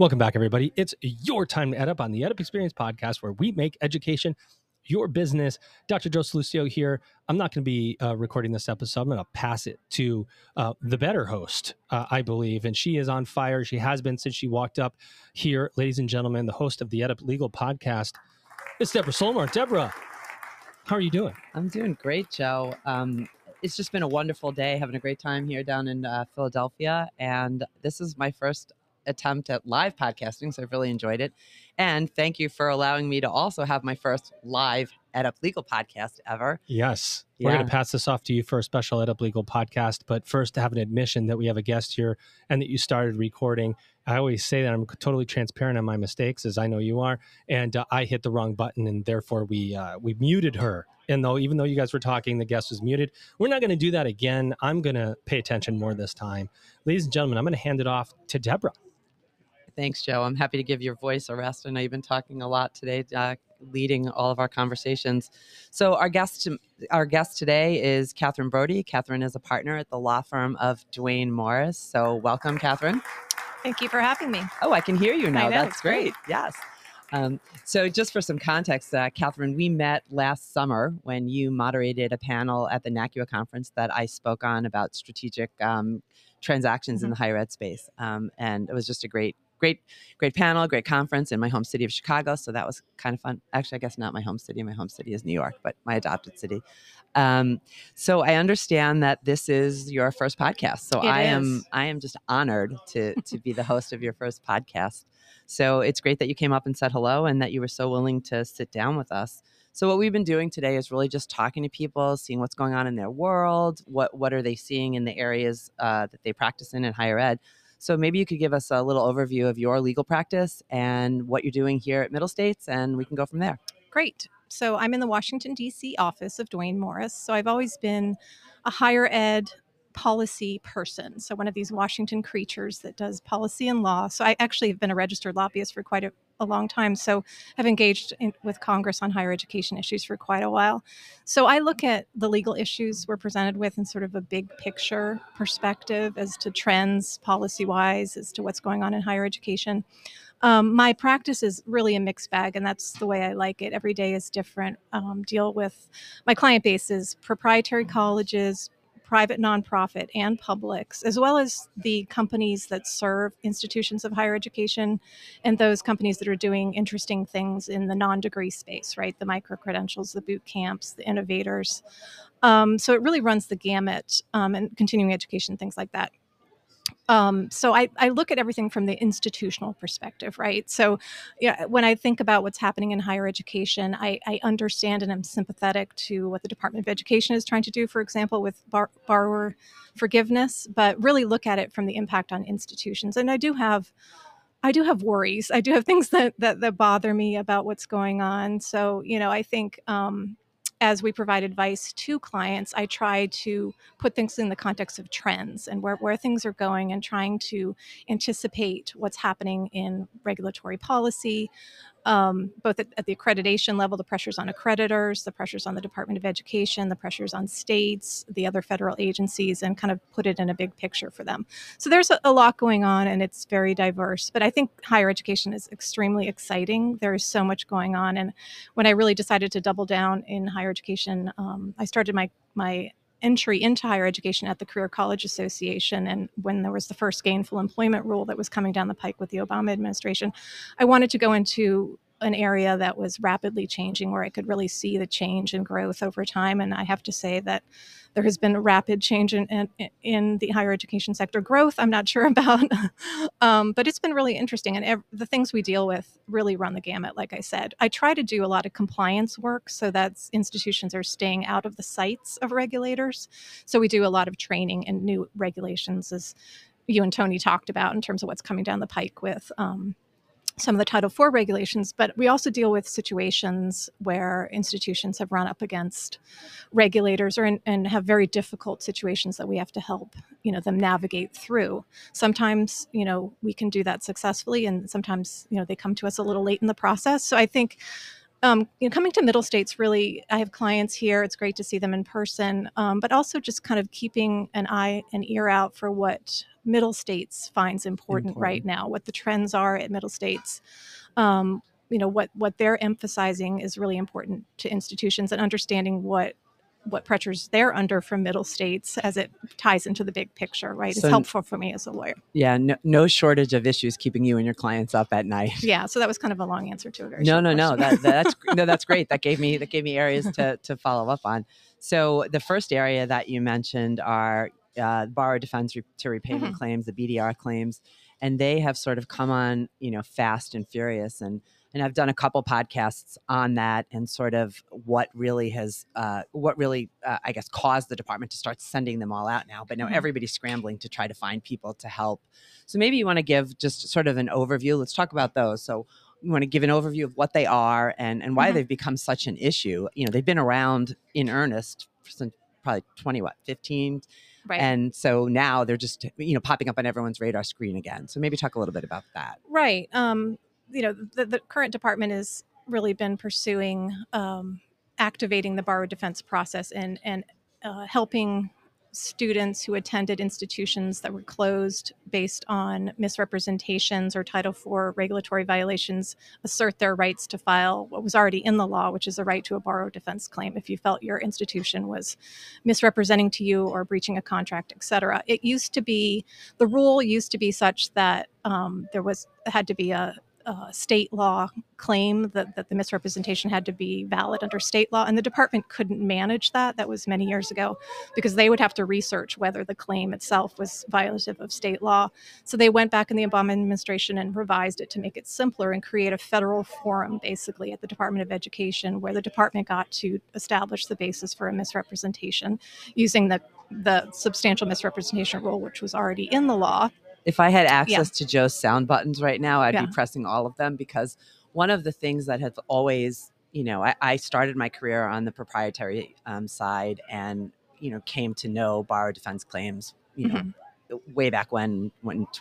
Welcome back, everybody. It's your time to EdUp on the EdUp Experience podcast, where we make education your business. Dr. Joe Solucio here. I'm not going to be recording this episode. I'm going to pass it to the better host, I believe, and she is on fire. She has been since she walked up here. Ladies and gentlemen, the host of the EdUp Legal podcast, it's Deborah Solmar. Deborah, how are you doing? I'm doing great, Joe. It's just been a wonderful day, having a great time here down in Philadelphia. And this is my first attempt at live podcasting, so I've really enjoyed it. And thank you for allowing me to also have my first live EdUp Legal podcast ever. Yes. We're going to pass this off to you for a special EdUp Legal podcast. But first, to have an admission that we have a guest here and that you started recording. I always say that I'm totally transparent on my mistakes, as I know you are. And I hit the wrong button, and therefore we muted her. And even though you guys were talking, the guest was muted. We're not going to do that again. I'm going to pay attention more this time. Ladies and gentlemen, I'm going to hand it off to Deborah. Thanks, Joe. I'm happy to give your voice a rest. I know you've been talking a lot today, leading all of our conversations. So our guest today is Catherine Brody. Catherine is a partner at the law firm of Duane Morris. So welcome, Catherine. Thank you for having me. Oh, I can hear you now. I know, That's great. Yes. So just for some context, Catherine, we met last summer when you moderated a panel at the NACUA conference that I spoke on about strategic transactions in the higher ed space. And it was just a great panel, great conference in my home city of Chicago. So that was kind of fun. Actually, I guess not my home city. My home city is New York, but my adopted city. So I understand that this is your first podcast. So I am just honored to be the host of your first podcast. So it's great that you came up and said hello and that you were so willing to sit down with us. So what we've been doing today is really just talking to people, seeing what's going on in their world, what are they seeing in the areas that they practice in higher ed. So maybe you could give us a little overview of your legal practice and what you're doing here at Middle States, and we can go from there. Great. So I'm in the Washington, D.C. office of Duane Morris. So I've always been a higher ed policy person. So one of these Washington creatures that does policy and law. So I actually have been a registered lobbyist for quite a long time. So I've engaged with Congress on higher education issues for quite a while. So I look at the legal issues we're presented with in sort of a big picture perspective as to trends policy-wise, as to what's going on in higher education. My practice is really a mixed bag, and that's the way I like it. Every day is different. Deal with my client base is proprietary colleges, private nonprofit, and publics, as well as the companies that serve institutions of higher education and those companies that are doing interesting things in the non-degree space, right? The micro-credentials, the boot camps, the innovators. So it really runs the gamut, and continuing education, things like that. So I look at everything from the institutional perspective, right? So when I think about what's happening in higher education, I understand and I'm sympathetic to what the Department of Education is trying to do, for example, with borrower forgiveness, but really look at it from the impact on institutions. And I do have worries. I do have things that bother me about what's going on. So, I think as we provide advice to clients, I try to put things in the context of trends and where things are going and trying to anticipate what's happening in regulatory policy, both at the accreditation level, the pressures on accreditors, the pressures on the Department of Education, the pressures on states, the other federal agencies, and kind of put it in a big picture for them. So there's a lot going on, and it's very diverse. But I think higher education is extremely exciting. There is so much going on. And when I really decided to double down in higher education, I started my entry into higher education at the Career College Association. And when there was the first gainful employment rule that was coming down the pike with the Obama administration, I wanted to go into an area that was rapidly changing, where I could really see the change and growth over time. And I have to say that there has been a rapid change in the higher education sector. Growth, I'm not sure about, but it's been really interesting. And the things we deal with really run the gamut, like I said. I try to do a lot of compliance work so that institutions are staying out of the sights of regulators. So we do a lot of training and new regulations, as you and Tony talked about, in terms of what's coming down the pike with some of the Title IV regulations, but we also deal with situations where institutions have run up against regulators and have very difficult situations that we have to help, them navigate through. Sometimes, we can do that successfully, and sometimes, they come to us a little late in the process. So I think coming to Middle States, really, I have clients here. It's great to see them in person, but also just kind of keeping an eye and ear out for what Middle States finds important right now, what the trends are at Middle States. What they're emphasizing is really important to institutions, and understanding what pressures they're under from Middle States as it ties into the big picture, right? It's helpful for me as a lawyer. Yeah, no shortage of issues keeping you and your clients up at night. Yeah, so that was kind of a long answer to a very no, short no, question. That's great. That gave me areas to follow up on. So the first area that you mentioned are borrower defense to repayment claims, the BDR claims, and they have sort of come on, fast and furious. And I've done a couple podcasts on that, and sort of what really I guess caused the department to start sending them all out now. But now everybody's scrambling to try to find people to help. So maybe you want to give just sort of an overview. Let's talk about those. So you want to give an overview of what they are and why they've become such an issue. They've been around in earnest since probably 2015. Right. And so now they're just, popping up on everyone's radar screen again. So maybe talk a little bit about that. Right. The current department has really been pursuing activating the borrower defense process and helping students who attended institutions that were closed based on misrepresentations or Title IV regulatory violations assert their rights to file what was already in the law, which is the right to a borrower defense claim if you felt your institution was misrepresenting to you or breaching a contract, et cetera. The rule used to be such that had to be a state law claim that the misrepresentation had to be valid under state law, and the department couldn't manage that. That was many years ago, because they would have to research whether the claim itself was violative of state law. So they went back in the Obama administration and revised it to make it simpler and create a federal forum, basically, at the Department of Education, where the department got to establish the basis for a misrepresentation using the substantial misrepresentation rule, which was already in the law. If I had access to Joe's sound buttons right now, I'd be pressing all of them, because one of the things that has always, I started my career on the proprietary side, and, came to know borrower defense claims, way back when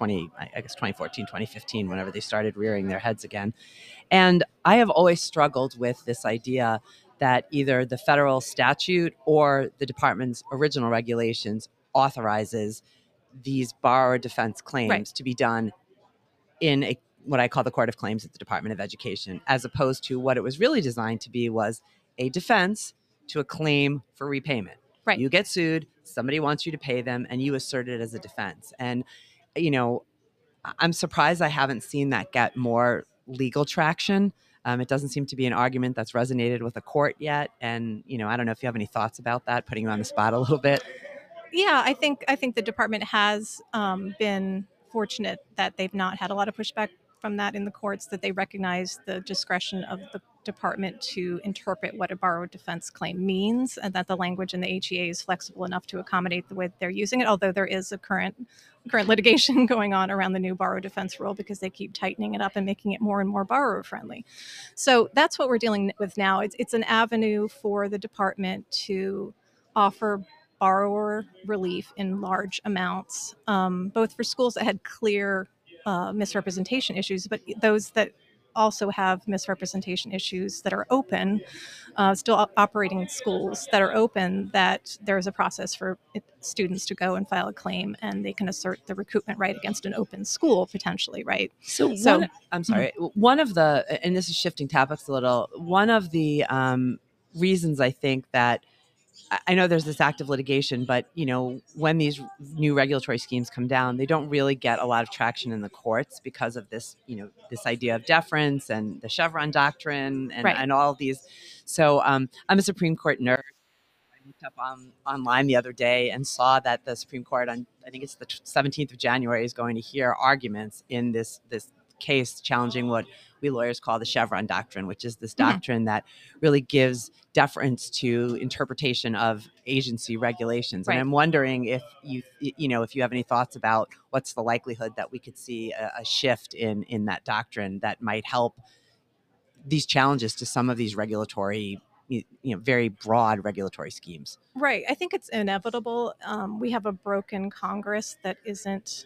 2014, 2015, whenever they started rearing their heads again. And I have always struggled with this idea that either the federal statute or the department's original regulations authorizes these borrower defense claims to be done in what I call the Court of Claims at the Department of Education, as opposed to what it was really designed to be, was a defense to a claim for repayment. Right. You get sued, somebody wants you to pay them, and you assert it as a defense. And, I'm surprised I haven't seen that get more legal traction. It doesn't seem to be an argument that's resonated with a court yet. And, I don't know if you have any thoughts about that, putting you on the spot a little bit. Yeah, I think the department has been fortunate that they've not had a lot of pushback from that in the courts, that they recognize the discretion of the department to interpret what a borrower defense claim means, and that the language in the HEA is flexible enough to accommodate the way that they're using it, although there is a current litigation going on around the new borrower defense rule, because they keep tightening it up and making it more and more borrower friendly. So that's what we're dealing with now. It's an avenue for the department to offer borrower relief in large amounts, both for schools that had clear misrepresentation issues, but those that also have misrepresentation issues that are open, still operating schools that are open, that there's a process for students to go and file a claim, and they can assert the recoupment right against an open school, potentially, right? I'm sorry. One of the, and this is shifting topics a little, one of the reasons I think that, I know there's this active litigation, but, when these new regulatory schemes come down, they don't really get a lot of traction in the courts because of this, this idea of deference and the Chevron doctrine and all of these. So I'm a Supreme Court nerd. I looked up online the other day and saw that the Supreme Court on, I think it's the 17th of January, is going to hear arguments in this case challenging what we lawyers call the Chevron doctrine, which is this doctrine that really gives deference to interpretation of agency regulations. And I'm wondering if if you have any thoughts about what's the likelihood that we could see a shift in that doctrine that might help these challenges to some of these regulatory, very broad regulatory schemes. Right. I think it's inevitable. We have a broken Congress that isn't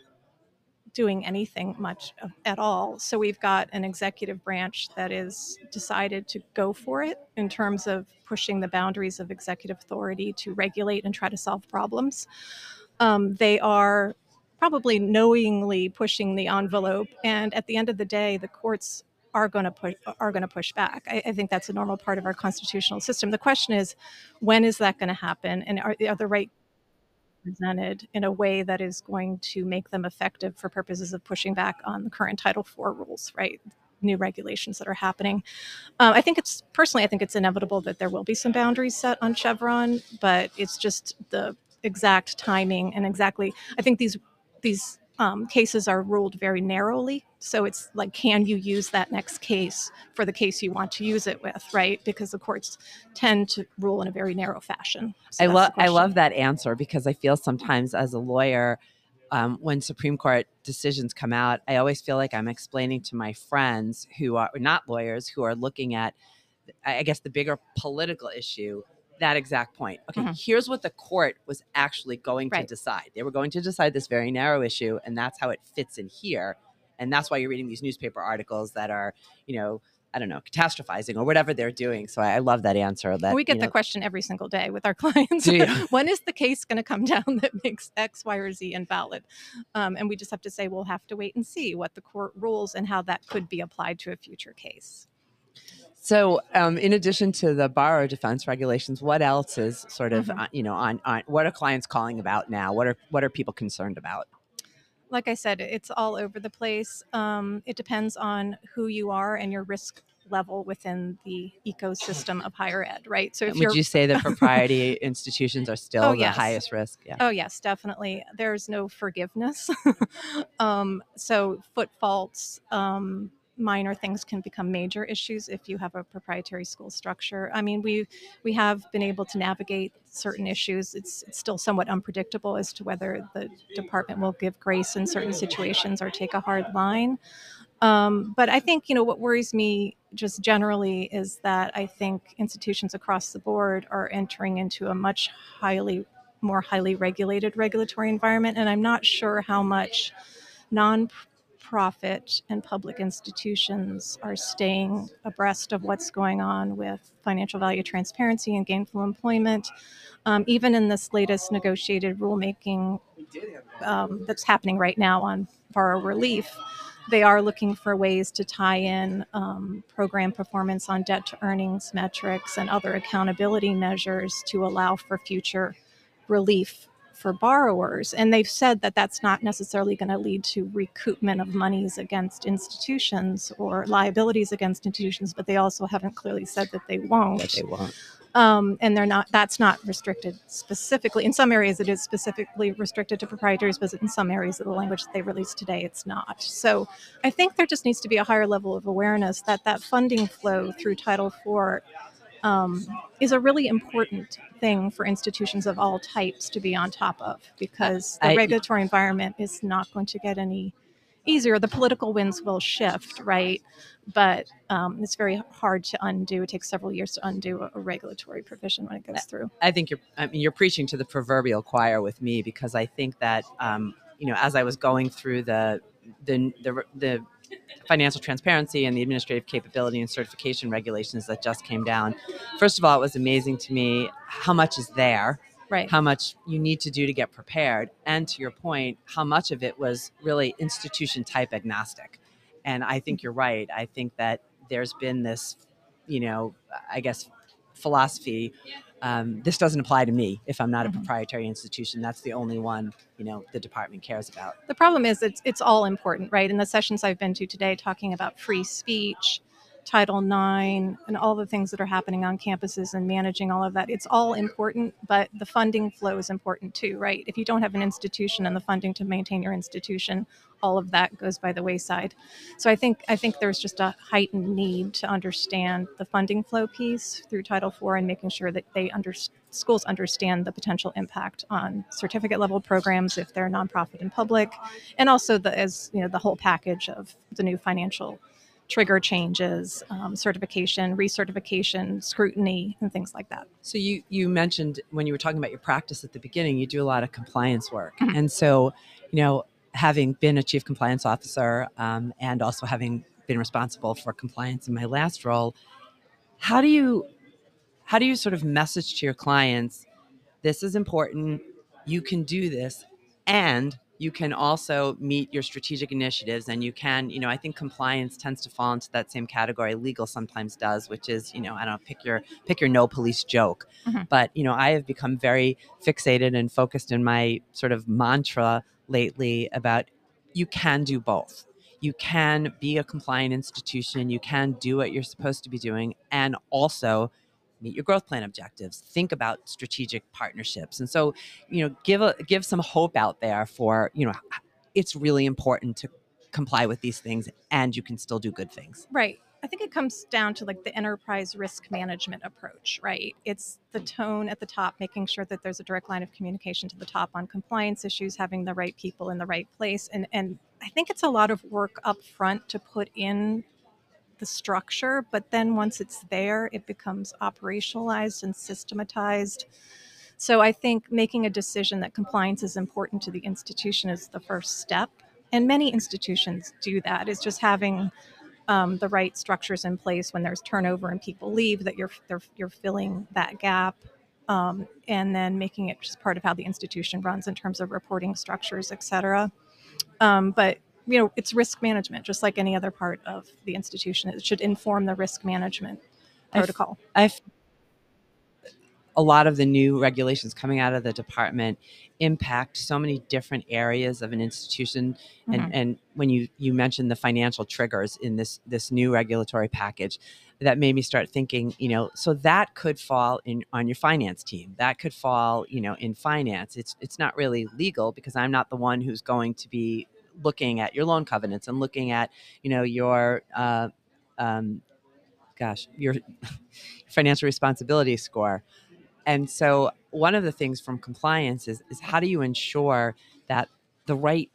doing anything much at all. So we've got an executive branch that is decided to go for it in terms of pushing the boundaries of executive authority to regulate and try to solve problems. They are probably knowingly pushing the envelope. And at the end of the day, the courts are going to push back. I think that's a normal part of our constitutional system. The question is, when is that going to happen, and are the right presented in a way that is going to make them effective for purposes of pushing back on the current Title IV rules, right? New regulations that are happening. I think it's inevitable that there will be some boundaries set on Chevron, but it's just the exact timing and exactly. I think these cases are ruled very narrowly. So it's like, can you use that next case for the case you want to use it with, right? Because the courts tend to rule in a very narrow fashion. So I love that answer, because I feel sometimes as a lawyer, when Supreme Court decisions come out, I always feel like I'm explaining to my friends who are not lawyers, who are looking at, I guess, the bigger political issue, that exact point. Okay, here's what the court was actually going to decide. They were going to decide this very narrow issue, and that's how it fits in here. And that's why you're reading these newspaper articles that are, I don't know, catastrophizing or whatever they're doing. So I love that answer. That we get the question every single day with our clients. When is the case going to come down that makes X, Y, or Z invalid? And we just have to say, we'll have to wait and see what the court rules and how that could be applied to a future case. So in addition to the borrower defense regulations, what else is sort of, on what are clients calling about now? What are people concerned about? Like I said, it's all over the place. It depends on who you are and your risk level within the ecosystem of higher ed, right? So would you say that proprietary institutions are still the highest risk? Yeah. Oh, yes, definitely. There's no forgiveness. So foot faults, minor things can become major issues if you have a proprietary school structure. I mean, we have been able to navigate certain issues. It's still somewhat unpredictable as to whether the department will give grace in certain situations or take a hard line. But I think, what worries me just generally is that I think institutions across the board are entering into a much more highly regulated regulatory environment. And I'm not sure how much nonprofit and public institutions are staying abreast of what's going on with financial value transparency and gainful employment. Even in this latest negotiated rulemaking that's happening right now on borrower relief, they are looking for ways to tie in program performance on debt to earnings metrics and other accountability measures to allow for future relief for borrowers. And they've said that that's not necessarily going to lead to recoupment of monies against institutions or liabilities against institutions, but they also haven't clearly said that they won't. And that's not restricted specifically. In some areas, it is specifically restricted to proprietaries, but in some areas of the language that they released today, it's not. So I think there just needs to be a higher level of awareness that funding flow through Title IV is a really important thing for institutions of all types to be on top of, because the regulatory environment is not going to get any easier. The political winds will shift, right? But it's very hard to undo. It takes several years to undo a regulatory provision when it goes through. I think you're preaching to the proverbial choir with me, because I think that as I was going through the financial transparency and the administrative capability and certification regulations that just came down, first of all, it was amazing to me how much is there. Right. How much you need to do to get prepared. And to your point, how much of it was really institution type agnostic. And I think you're right. I think that there's been this, I guess, philosophy. This doesn't apply to me if I'm not a proprietary institution. That's the only one, the department cares about. The problem is it's all important, right? In the sessions I've been to today talking about free speech, Title IX, and all the things that are happening on campuses and managing all of that. It's all important, but the funding flow is important too, right? If you don't have an institution and the funding to maintain your institution, all of that goes by the wayside. So I think there's just a heightened need to understand the funding flow piece through Title IV and making sure that schools understand the potential impact on certificate level programs if they're nonprofit and public, and also the whole package of the new financial trigger changes, certification, recertification, scrutiny, and things like that. So you mentioned when you were talking about your practice at the beginning, you do a lot of compliance work. And so, having been a chief compliance officer and also having been responsible for compliance in my last role, how do you sort of message to your clients, this is important, you can do this, and you can also meet your strategic initiatives, and you can, I think compliance tends to fall into that same category. Legal sometimes does, which is, I don't know, pick your no police joke. Mhm. But, I have become very fixated and focused in my sort of mantra lately about you can do both. You can be a compliant institution, you can do what you're supposed to be doing, and also meet your growth plan objectives, think about strategic partnerships. And so, give some hope out there for, it's really important to comply with these things, and you can still do good things. Right. I think it comes down to like the enterprise risk management approach, right? It's the tone at the top, making sure that there's a direct line of communication to the top on compliance issues, having the right people in the right place. And I think it's a lot of work up front to put in the structure, but then once it's there, it becomes operationalized and systematized. So I think making a decision that compliance is important to the institution is the first step. And many institutions do that. It's just having the right structures in place when there's turnover and people leave, that you're filling that gap, and then making it just part of how the institution runs in terms of reporting structures, et cetera. But it's risk management, just like any other part of the institution. It should inform the risk management protocol. I've a lot of the new regulations coming out of the department impact so many different areas of an institution. Mhm. And when you mentioned the financial triggers in this new regulatory package, that made me start thinking, so that could fall on your finance team. That could fall, in finance. It's not really legal because I'm not the one who's going to be looking at your loan covenants and looking at, your your financial responsibility score. And so one of the things from compliance is how do you ensure that the right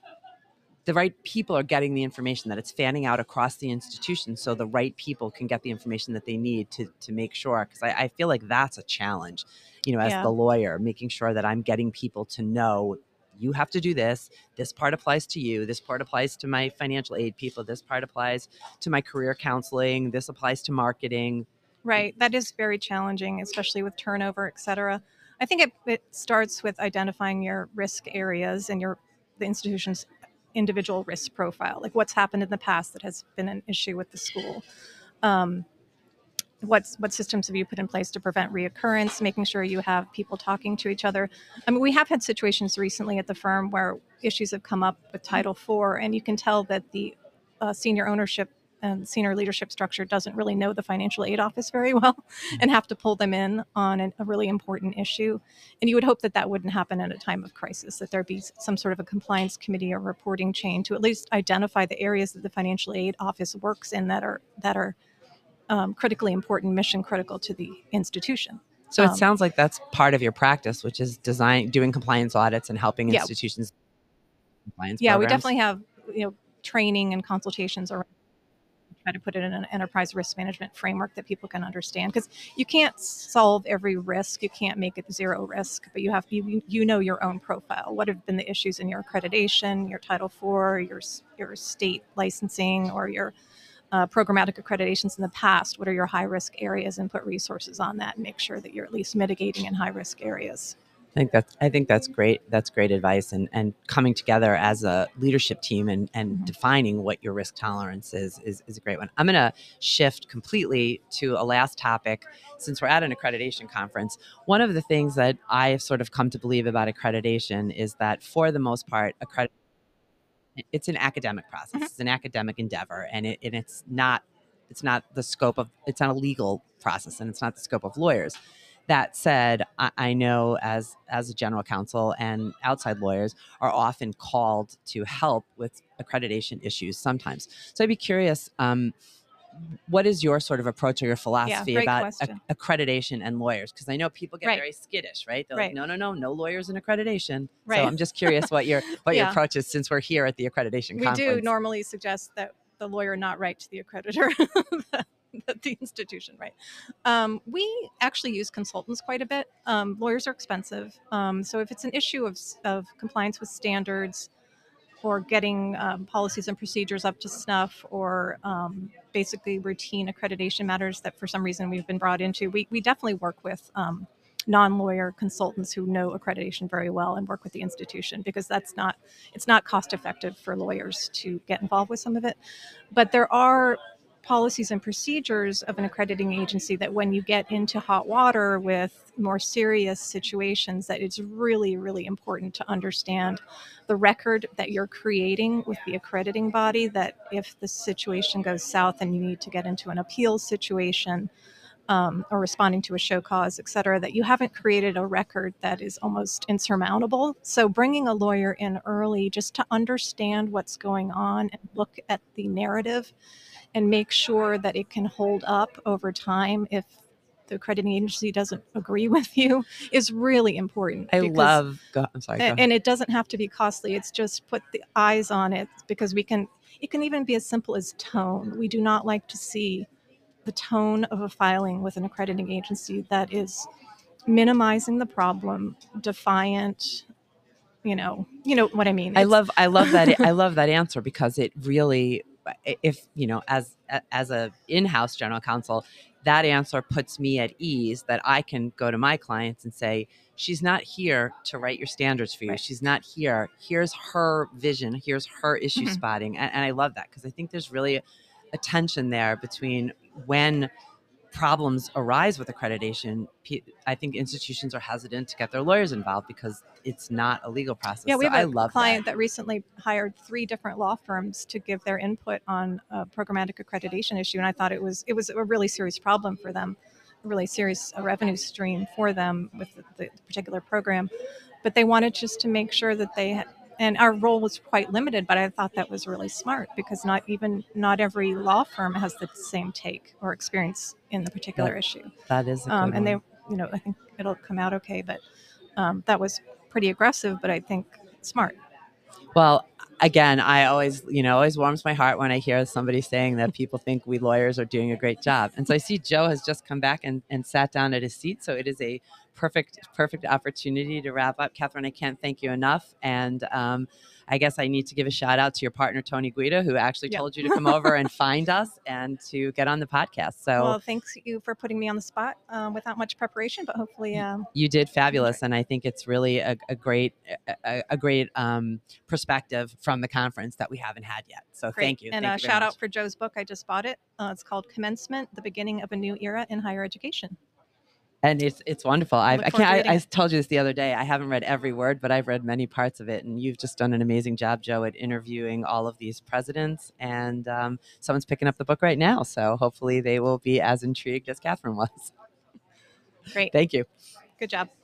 people are getting the information, that it's fanning out across the institution so the right people can get the information that they need to make sure. Because I feel like that's a challenge, as Yeah. the lawyer, making sure that I'm getting people to know you have to do this. This part applies to you. This part applies to my financial aid people. This part applies to my career counseling. This applies to marketing. Right. That is very challenging, especially with turnover, et cetera. I think it starts with identifying your risk areas and the institution's individual risk profile, like what's happened in the past that has been an issue with the school. Um, what systems have you put in place to prevent reoccurrence, making sure you have people talking to each other. I mean, we have had situations recently at the firm where issues have come up with Title IV, and you can tell that the senior ownership and senior leadership structure doesn't really know the financial aid office very well and have to pull them in on a really important issue. And you would hope that that wouldn't happen at a time of crisis, that there be some sort of a compliance committee or reporting chain to at least identify the areas that the financial aid office works in that are critically important, mission critical to the institution. So it sounds like that's part of your practice, which is doing compliance audits and helping Yeah. institutions compliance Yeah, we programs. definitely have training and consultations around, try to put it in an enterprise risk management framework that people can understand, because you can't solve every risk. You can't make it zero risk, but you have your own profile. What have been the issues in your accreditation, your Title IV, your state licensing, or your programmatic accreditations in the past? What are your high risk areas, and put resources on that and make sure that you're at least mitigating in high risk areas. I think that's great. That's great advice, and coming together as a leadership team and Mhm. defining what your risk tolerance is a great one. I'm going to shift completely to a last topic since we're at an accreditation conference. One of the things that I've sort of come to believe about accreditation is that for the most part, it's an academic process. Mhm. It's an academic endeavor, and it's not the scope of, it's not a legal process, and it's not the scope of lawyers. That said, I know as a general counsel and outside lawyers are often called to help with accreditation issues sometimes. So I'd be curious, what is your sort of approach or your philosophy great about question. accreditation and lawyers? Because I know people get Right. very skittish, right? They're Right. like, no lawyers in accreditation. Right. So I'm just curious what your Yeah. approach is, since we're here at the accreditation We conference. do normally suggest that the lawyer not write to the accreditor, that the institution write. We actually use consultants quite a bit. Lawyers are expensive. So if it's an issue of compliance with standards, or getting policies and procedures up to snuff, or basically routine accreditation matters that for some reason we've been brought into, we definitely work with non-lawyer consultants who know accreditation very well and work with the institution, because it's not cost effective for lawyers to get involved with some of it. But there are policies and procedures of an accrediting agency that when you get into hot water with more serious situations, that it's really, really important to understand the record that you're creating with the accrediting body, that if the situation goes south and you need to get into an appeals situation, or responding to a show cause, et cetera, that you haven't created a record that is almost insurmountable. So bringing a lawyer in early just to understand what's going on and look at the narrative and make sure that it can hold up over time if the accrediting agency doesn't agree with you is really important. I'm sorry. And it doesn't have to be costly. It's just put the eyes on it, because it can even be as simple as tone. We do not like to see the tone of a filing with an accrediting agency that is minimizing the problem, defiant, you know what I mean. I love that. I love that answer, because it really, if as a in-house general counsel, that answer puts me at ease that I can go to my clients and say, she's not here to write your standards for you. Right. She's not here. Here's her vision. Here's her issue spotting. And I love that, because I think there's really a tension there between when problems arise with accreditation. I think institutions are hesitant to get their lawyers involved because it's not a legal process. Yeah, we have a client that recently hired 3 different law firms to give their input on a programmatic accreditation issue, and I thought it was a really serious problem for them, a really serious revenue stream for them with the particular program. But they wanted just to make sure that they had, and our role was quite limited, but I thought that was really smart, because not every law firm has the same take or experience in the particular issue. That is a good and one. they, I think it'll come out okay, but that was pretty aggressive, but I think smart. Well, again, I always warms my heart when I hear somebody saying that people think we lawyers are doing a great job. And so I see Joe has just come back and sat down at his seat. So it is a perfect opportunity to wrap up. Catherine, I can't thank you enough. And I guess I need to give a shout out to your partner, Tony Guida, who actually told you to come over and find us and to get on the podcast. So, well, thanks you for putting me on the spot without much preparation, but hopefully you did fabulous. And I think it's really a great perspective from the conference that we haven't had yet. So great. Thank you. And a shout out for Joe's book. I just bought it. It's called Commencement: The Beginning of a New Era in Higher Education. And it's wonderful. I told you this the other day. I haven't read every word, but I've read many parts of it. And you've just done an amazing job, Joe, at interviewing all of these presidents. And someone's picking up the book right now. So hopefully they will be as intrigued as Catherine was. Great. Thank you. Good job.